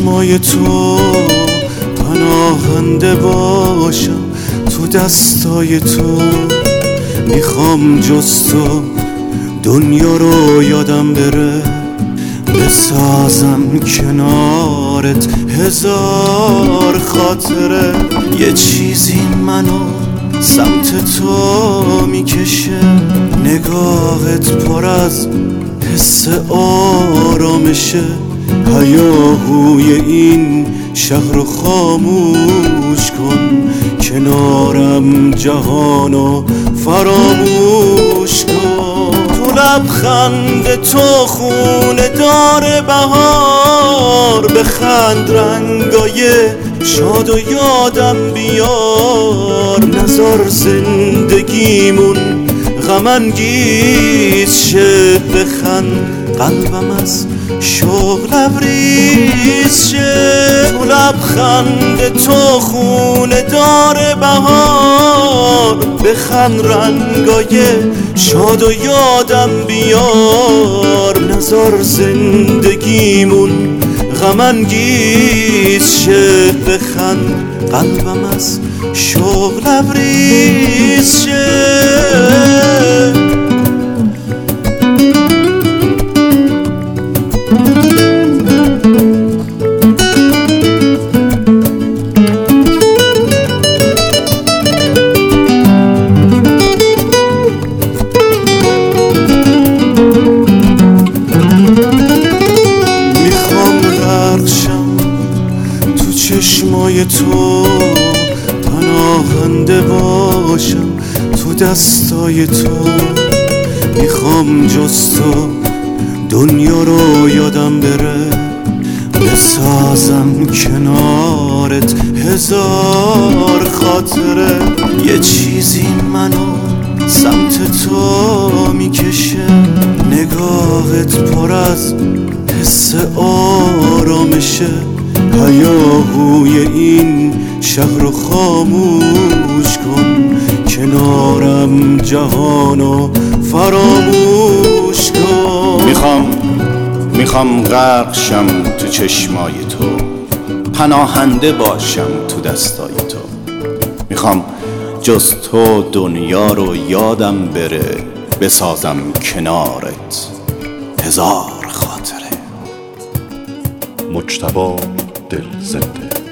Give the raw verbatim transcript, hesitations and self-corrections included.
چشمای تو پناهنده باشم، تو دستای تو میخوام جز تو دنیا رو یادم بره، بسازم کنارت هزار خاطره. یه چیزی منو سمت تو میکشه، نگاهت پر از حس آرامشه. هیاهوی این شهر رو خاموش کن، کنارم جهانو فراموش کن. تو لبخند تو خونه داره بهار، بخند رنگای شاد و یادم بیار. نذار زندگیمون غم انگیز شه، بخند قلبم از شوق لبریز شه. تو لبخند تو خونه داره بهار، بخند رنگای شاد و یادم بیار. نذار زندگیمون غم انگیز شه، بخند قلبم از شوق لبریز شه. چشمای تو پناهنده باشم، تو دستای تو میخوام جز تو دنیا رو یادم بره، بسازم کنارت هزار خاطره. یه چیزی منو سمت تو میکشه، نگاهت پر از حس آرامشه. هیاهوی این شهر رو خاموش کن، کنارم جهانو فراموش کن. میخوام میخوام غرق شم تو چشمای تو، پناهنده باشم تو دستای تو. میخوام جز تو دنیا رو یادم بره، بسازم کنارت هزار خاطره. مجتبی دل زنده.